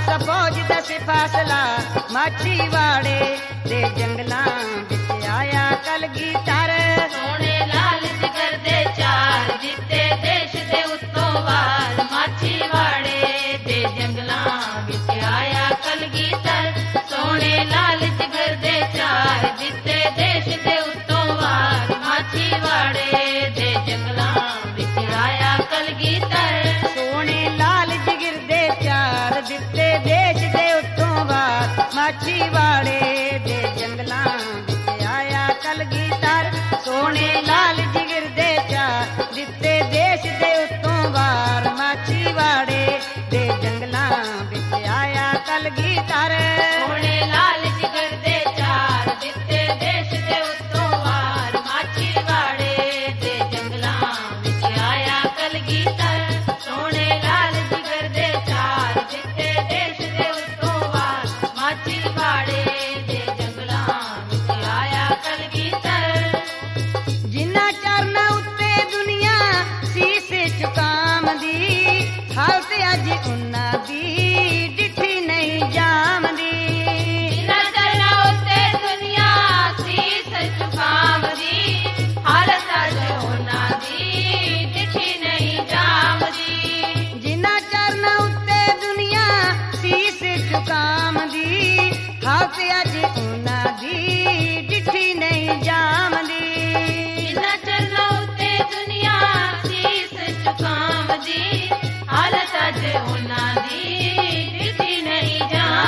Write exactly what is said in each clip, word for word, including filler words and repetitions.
ਖਾਲਸਾ ਫੌਜ ਦਾ ਸੀ ਫਾਸਲਾ ਮਾਛੀਵਾੜੇ ਦੇ ਜੰਗਲਾਂ ਵਿੱਚ ਆਇਆ ਕਲਗੀਧਰ। ਸੋਹਣੇ ਲਾਲ ਜਿਗਰ ਦੇ ਚਾਰ ਦਿੱਤੇ ਦੇਸ਼ ਦੇ ਉੱਤੋਂ ਵਾਰ ਮਾਛੀਵਾੜੇ ਦੇ ਜੰਗਲਾਂ ਵਿੱਚ ਆਇਆ ਕਲਗੀਧਰ। ਸੋਹਣੇ ਲਾਲ ਜਿਗਰ ਦੇ ਚਾਰ ਦਿੱਤੇ ਦੇਸ਼ ਦੇ ਉੱਤੋਂ ਵਾਰ ਮਾਛੀਵਾੜੇ ਦੇ ਜੰਗਲਾਂ ਵਿੱਚ ਆਇਆ ਕਲਗੀਧਰ। ਸੋਹਣੇ ਲਾਲ ਜਿਗਰ ਦੇ ਚਾਰ ਦਿੱਤੇ ਦੇਸ਼ ਦੇ ਉੱਤੋਂ ਵਾਰ ਮਾਛੀਵਾੜੇ ਦੇ ਜੰਗਲਾਂ ਵਿੱਚ ਆਇਆ ਕਲਗੀਧਰ। ਸੋਹਣੇ ਲਾਲ ਜਿਗਰ ਦੇ ਚਾਰ ਦਿੱਤੇ ਦੇਸ਼ ਦੇ ਉੱਤੋਂ ਵਾਰ ਮਾਛੀਵਾੜੇ ਦੇ ਜੰਗਲਾਂ ਵਿੱਚ ਆਇਆ ਕਲਗੀਧਰ। ਸੋਹਣੇ ਲਾਲ ਜਿਗਰ ਦੇ ਚਾਰ ਦਿੱਤੇ ਦੇਸ਼ ਦੇ ਉੱਤੋਂ ਵਾਰ ਮਾਛੀਵਾੜੇ ਦੇ ਜੰਗਲਾਂ ਵਿੱਚ ਆਇਆ ਕਲਗੀਧਰ। ਸੋਹਣੇ ਲਾਲ ਜਿਗਰ ਦੇ ਚਾਰ ਦਿੱਤੇ ਦੇਸ਼ ਦੇ ਉੱਤੋਂ ਵਾਰ ਮਾਛੀਵਾੜੇ ਦੇ ਜੰਗਲਾਂ ਵਿੱਚ ਆਇਆ ਕਲਗੀਧਰ। ਜਿਨ੍ਹਾਂ ਚਰਨਾਂ ਉੱਤੇ ਦੁਨੀਆ ਸੀਸ ਝੁਕਾਉਂਦੀ ਹਾਲਤ ਅੱਜ ਉਹਨਾਂ ਦੀ ਡਿੱਠੀ ਨਹੀਂ ਜਾਮਦੀ। ਜਿਨ੍ਹਾਂ ਚਰਨਾਂ ਉੱਤੇ ਦੁਨੀਆ ਸੀਸ ਝੁਕਾਉਂਦੀ ਹਾਲਤ ਅੱਜ ਉਹਨਾਂ ਦੀ ਡਿੱਠੀ ਨਹੀਂ ਜਾਮਦੀ। ਜਿਨ੍ਹਾਂ ਚਰਨਾਂ ਉੱਤੇ ਦੁਨੀਆ ਸੀਸ ਝੁਕਾਉਂਦੀ ਹਾਲਤ ਅੱਜ ਉਹਨਾਂ ਦੀ ਡਿੱਠੀ ਨਹੀਂ ਜਾਮਦੀ। ਜਿਨ੍ਹਾਂ ਚਰਨਾਂ ਉੱਤੇ ਦੁਨੀਆ ਸੀਸ ਝੁਕਾਉਂਦੀ ਹਾਲਤ ਅੱਜ ਉਹਨਾਂ ਦੀ ਡਿੱਠੀ ਨਹੀਂ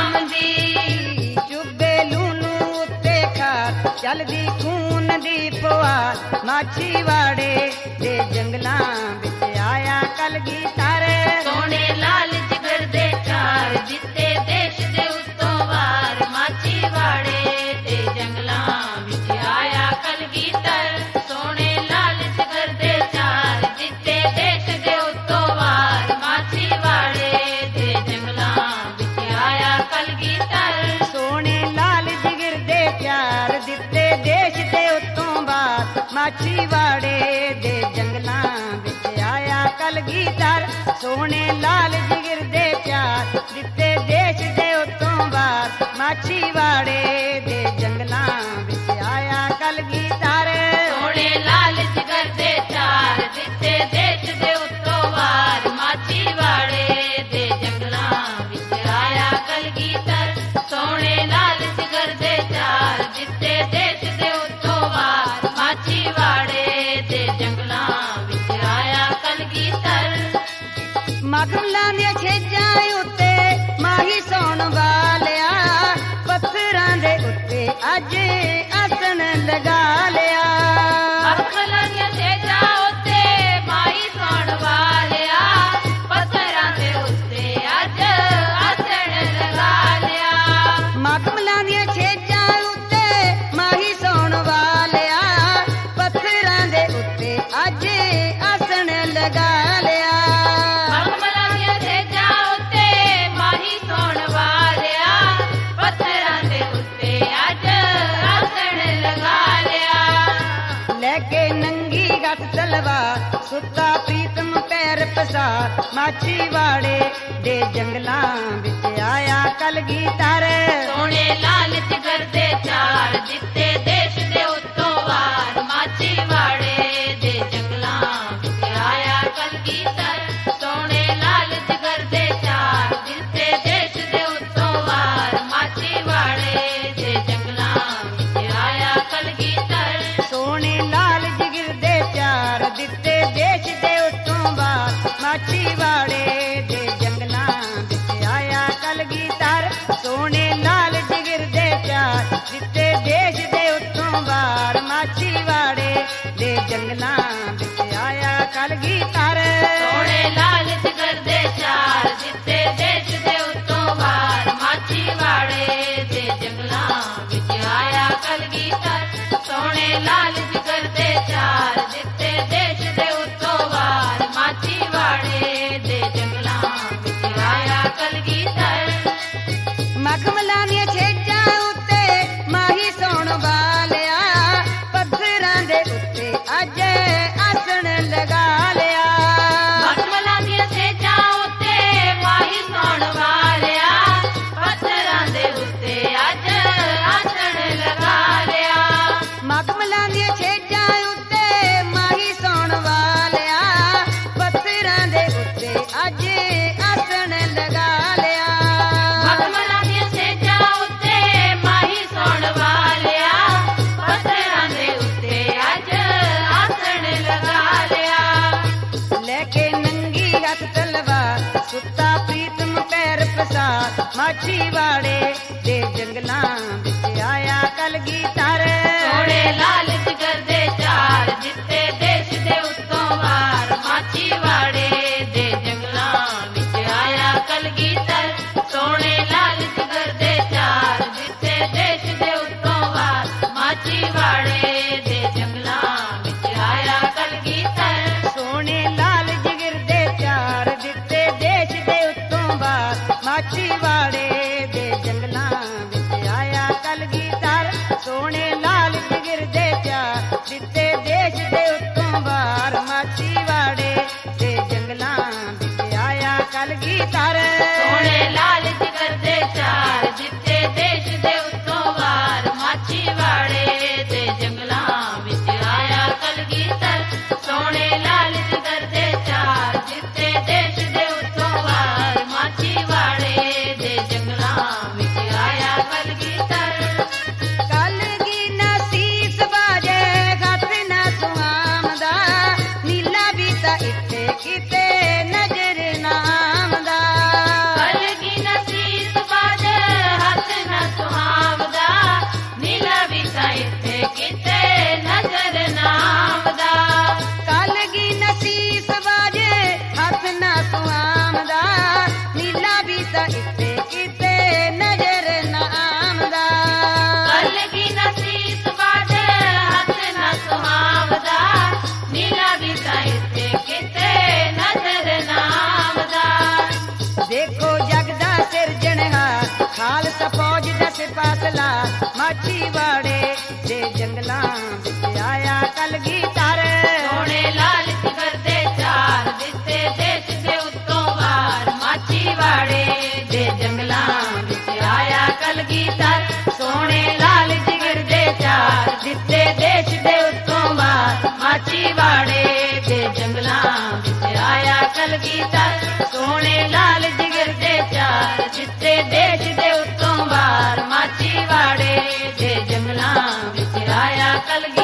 ਜਾਮਦੀ। ਚੁੱਭੇ ਲੂਣੂ ਉੱਤੇ ਖਾਰ ਚੱਲਦੀ ਖੂਨ ਦੀ ਪੁਆਰ ਮਾਛੀਵਾੜੇ ਦੇ ਜੰਗਲਾਂ ਵਿੱਚ ਆਇਆ ਕਲਗੀਧਰ। ਸੋਹਣੇ ਲਾਲ ਜਿਗਰ ਦੇ ਚਾਰ ਦਿੱਤੇ ਦੇਸ਼ ਦੇ ਉੱਤੋਂ ਵਾਰ ਮਾਛੀਵਾੜੇ ਦੇ ਜੰਗਲਾਂ ਵਿੱਚ ਆਇਆ ਕਲਗੀਧਰ। ਸੋਹਣੇ ਲਾਲ ਜਿਗਰ ਦੇ ਚਾਰ ਦਿੱਤੇ ਦੇਸ਼ ਦੇ ਉੱਤੋਂ ਵਾਰ ਮਾਛੀਵਾੜੇ ਦੇ ਜੰਗਲਾਂ ਵਿੱਚ ਆਇਆ ਕਲਗੀਧਰ। ਸੋਹਣੇ ਲਾਲ ਜਿਗਰ ਦੇ ਚਾਰ ਦਿੱਤੇ ਦੇਸ਼ ਦੇ ਉੱਤੋਂ ਬਾਅਦ ਮਾਛੀਵਾੜੇ ਦੇ ਜੰਗਲਾਂ ਵਿੱਚ ਆਇਆ ਕਲਗੀਧਰ। ਸੋਹਣੇ ਲਾਲ ਜਿਗਰ ਦੇ ਚਾਰ ਦਿੱਤੇ ਦੇਸ਼ ਦੇ ਉੱਤੋਂ ਬਾਅਦ ਮਾਛੀਵਾੜੇ ਦੇ ਜੰਗਲਾਂ ਵਿੱਚ ਆਇਆ ਕਲਗੀਧਰ। ਸੋਹਣੇ ਲਾਲ ਜਿਗਰ ਦੇ ਚਾਰ ਦਿੱਤੇ ਦੇਸ਼ ਦੇ ਉੱਤੋਂ ਵਾਰ ਮਾਛੀਵਾੜੇ ਦੇ ਜੰਗਲਾਂ ਵਿੱਚ ਆਇਆ ਕਲਗੀਧਰ। ਸੋਹਣੇ ਲਾਲ ਜਿਗਰ ਦੇ ਚਾਰ ਦਿੱਤੇ ਦੇਸ਼ ਦੇ ਉੱਤੋਂ ਵਾਰ ਮਾਛੀਵਾੜੇ ਦੇ ਜੰਗਲਾਂ ਵਿੱਚ ਆਇਆ ਕਲਗੀਧਰ। ਮਖਮਲਾਂ ਦੀਆਂ ਛੇਜਾਂ ਉੱਤੇ ਮਾਹੀ ਸੌਣ ਵਾਲਿਆ ਪੱਥਰਾਂ ਦੇ ਉੱਤੇ ਅੱਜ ਆਸਣ ਲਗਾ ਲਿਆ। ਮਖਮਲਾਂ ਦੀਆਂ ਛੇਜਾਂ ਉੱਤੇ ਮਾਹੀ ਸੌਣ ਵਾਲਿਆ ਪੱਥਰਾਂ ਦੇ ਉੱਤੇ ਅੱਜ ਆਸਣ ਲਗਾ ਲਿਆ। ਮਖਮਲਾਂ ਦੀਆਂ ਛੇਜਾਂ ਉੱਤੇ ਮਾਹੀ ਸੌਣ ਵਾਲਿਆ ਪੱਥਰਾਂ ਦੇ ਉੱਤੇ ਅੱਜ ਆਸਣ ਲਗਾ ਲਿਆ। ਮਖਮਲਾਂ ਦੀਆਂ ਛੇਜਾਂ ਉੱਤੇ ਮਾਹੀ ਸੌਣ ਵਾਲਿਆ ਪੱਥਰਾਂ ਦੇ ਉੱਤੇ ਅੱਜ ਆਸਣ ਲਗਾ ਲਿਆ। ਲੈ ਕੇ ਨੰਗੀ ਗੱਤ ਤਲਵਾਰ ਸੁੱਤਾ ਪ੍ਰੀਤਮ ਪੈਰ ਪਸਾਰ ਮਾਛੀਵਾੜੇ ਦੇ ਜੰਗਲਾਂ ਵਿੱਚ ਆਇਆ ਕਲਗੀਧਰ। ਸੋਹਣੇ ਲਾਲ ਜਿਗਰ ਦੇ ਚਾਰ ਦਿੱਤੇ ਦੇਸ਼ ਦੇ ਉੱਤੋਂ ਵਾਰ ਮਾਛੀਵਾੜੇ ਦੇ ਜੰਗਲਾਂ ਵਿੱਚ ਆਇਆ ਕਲਗੀਧਰ। ਸੋਹਣੇ ਲਾਲ ਜਿਗਰ ਦੇ ਚਾਰ ਦਿੱਤੇ ਦੇਸ਼ ਦੇ ਉੱਤੋਂ ਵਾਰ ਮਾਛੀਵਾੜੇ ਦੇ ਜੰਗਲਾਂ ਵਿੱਚ ਆਇਆ ਕਲਗੀਧਰ। ਸੋਹਣੇ ਲਾਲ ਜਿਗਰ ਦੇ ਚਾਰ ਦਿੱਤੇ ਦੇਸ਼ ਦੇ ਉੱਤੋਂ ਬਾਅਦ ਮਾਛੀਵਾੜੇ ਦੇ ਜੰਗਲਾਂ ਵਿੱਚ ਆਇਆ ਕਲਗੀਧਰ। ਸੋਹਣੇ ਲਾਲ ਜਿਗਰ ਦੇ ਚਾਰ ਦਿੱਤੇ ਦੇਸ਼ ਦੇ ਉੱਤੋਂ ਬਾਹਰ ਮਾਛੀਵਾੜੇ ਦੇ ਜੰਗਲਾਂ ਵਿੱਚ ਆਇਆ ਕਲਗੀਧਰ। ਸੋਹਣੇ ਲਾਲ ਜਿਗਰ ਦੇ ਚਾਰ ਦਿੱਤੇ ਦੇਸ਼ ਦੇ ਉੱਤੋਂ ਵਾਰ ਮਾਛੀਵਾੜੇ ਦੇ ਜੰਗਲਾਂ ਵਿੱਚ ਆਇਆ ਕਲਗੀਧਰ। ਸੋਹਣੇ ਲਾਲ ਜਿਗਰ ਦੇ ਚਾਰ ਦਿੱਤੇ ਦੇਸ਼ ਦੇ ਉੱਤੋਂ ਵਾਰ ਮਾਛੀਵਾੜੇ ਦੇ ਜੰਗਲਾਂ ਵਿੱਚ ਆਇਆ ਕਲਗੀਧਰ। ਮਖਮਲਾਂ ਦੀਆਂ ਛੇਜਾਂ ਉੱਤੇ ਮਾਹੀ ਸੌਣ ਵਾਲਿਆ ਪੱਥਰਾਂ ਦੇ ਉੱਤੇ ਅੱਜ ਮਾਛੀਵਾੜੇ ਦੇ ਜੰਗਲਾਂ ਵਿੱਚ ਆਇਆ ਕਲਗੀਧਰ। ਸੋਹਣੇ ਲਾਲ ਜਿਗਰ ਦੇ ਚਾਰ ਦਿੱਤੇ ਦੇਸ਼ ਦੇ ਉੱਤੋਂ ਵਾਰ ਮਾਛੀਵਾੜੇ ਦੇ ਜੰਗਲਾਂ ਵਿੱਚ ਆਇਆ ਕਲਗੀਧਰ। ਸੋਹਣੇ ਲਾਲ ਜਿਗਰ ਦੇ ਚਾਰ ਦਿੱਤੇ ਦੇਸ਼ ਦੇ ਉੱਤੋਂ ਵਾਰ ਮਾਛੀਵਾੜੇ ਦੇ ਜੰਗਲਾਂ ਵਿੱਚ ਆਇਆ ਕਲਗੀਧਰ। ਸੋਹਣੇ ਲਾਲ ਜਿਗਰ ਦੇ ਚਾਰ ਦਿੱਤੇ ਦੇਸ਼ ਦੇ ਉੱਤੋਂ ਬਾਹਰ ਮਾਛੀਵਾੜੇ ਦੇ ਜੰਗਲਾਂ ਵਿੱਚ ਆਇਆ ਕਲਗੀਧਰ। ਸੋਹਣੇ ਲਾਲ ਜਿਗਰ ਦੇ ਚਾਰ ਦਿੱਤੇ ਦੇਸ਼ ਦੇ ਉੱਤੋਂ ਬਾਹਰ ਮਾਛੀਵਾੜੇ ਦੇ ਜੰਗਲਾਂ ਵਿੱਚ ਆਇਆ ਕਲਗੀਧਰ। ਸੋਹਣੇ ਲਾਲ ਜਿਗਰ ਦੇ ਚਾਰ ਦਿੱਤੇ ਦੇਸ਼ ਦੇ ਉੱਤੋਂ ਵਾਰ ਮਾਛੀਵਾੜੇ ਦੇ ਜੰਗਲਾਂ ਵਿੱਚ ਆਇਆ ਕਲਗੀਧਰ। ਸੋਹਣੇ ਲਾਲ ਜਿਗਰ ਦੇ ਚਾਰ ਦਿੱਤੇ ਦੇਸ਼ ਦੇ ਉੱਤੋਂ ਵਾਰ ਮਾਛੀਵਾੜੇ ਦੇ ਜੰਗਲਾਂ ਵਿੱਚ ਆਇਆ ਕਲਗੀਧਰ। ਕਲਗੀ ਨਾ ਸੀਸ ਬਾਜੇ ਗੱਤ ਨਾ ਸੁਆਮਦਾ ਨੀਲਾ ਵੀ ਤਾਂ ਇੱਥੇ ਕਿਤੇ ਨਜ਼ਰ ਨਾ ਆਮਦਾ। ਕਲਗੀ ਨਾ ਸੀਸ ਬਾਜੇ ਹੱਥ ਨਾ ਸੁਹਾਵਦਾ ਨੀਲਾ ਵੀ ਤਾਂ ਇੱਥੇ ਕਿਤੇ ਨਜ਼ਰ ਨਾ ਆਮਦਾ। ਕਲਗੀ ਨਾ ਸੀਸ ਬਾਜੇ ਹੱਥ ਨਾ ਸੁਆਮਦਾ ਨੀਲਾ ਵੀ ਤਾਂ ਇੱਥੇ ਕਿਤੇ ਨਜ਼ਰ ਨਾ ਆਮਦਾ। ਕਲਗੀ ਨਾ ਸੀਸ ਬਾਜੇ ਹੱਥ ਨਾ ਸੁਹਾਵਦਾ ਨੀਲਾ ਵੀ ਤਾਂ ਇੱਥੇ ਕਿਤੇ ਨਜ਼ਰ ਨਾ ਆਮਦਾ। ਦੇਖੋ ਜਗ ਦਾ ਸਿਰਜਣਹਾਰ ਖਾਲਸਾ ਫੌਜ ਦਾ ਸਿਪਾਹਲਾ ਮਾਛੀਵਾੜੇ ਦੇ ਜੰਗਲਾਂ ਵਿੱਚ ਆਇਆ ਕਲਗੀਧਰ। ਸੋਹਣੇ ਲਾਲ ਜਿਗਰ ਦੇ ਚਾਰ ਦਿੱਤੇ ਦੇਸ਼ ਦੇ ਉੱਤੋਂ ਵਾਰ ਮਾਛੀਵਾੜੇ ਦੇ ਜੰਗਲਾਂ ਵਿੱਚ ਆਇਆ ਕਲਗੀਧਰ। ਸੋਹਣੇ ਲਾਲ ਜਿਗਰ ਦੇ ਚਾਰ ਦਿੱਤੇ ਦੇਸ਼ ਦੇ ਉੱਤੋਂ ਵਾਰ ਮਾਛੀਵਾੜੇ ਦੇ ਜੰਗਲਾਂ ਵਿੱਚ ਆਇਆ ਕਲਗੀਧਰ। ਸੋਹਣੇ ਲਾਲ ਜਿਗਰ ਦੇ ਚਾਰ ਦਿੱਤੇ ਦੇਸ਼ ਦੇ ਉੱਤੋਂ ਵਾਰ ਮਾਛੀਵਾੜੇ ਦੇ ਜੰਗਲਾਂ ਵਿੱਚ ਆਇਆ ਕਲਗੀਧਰ।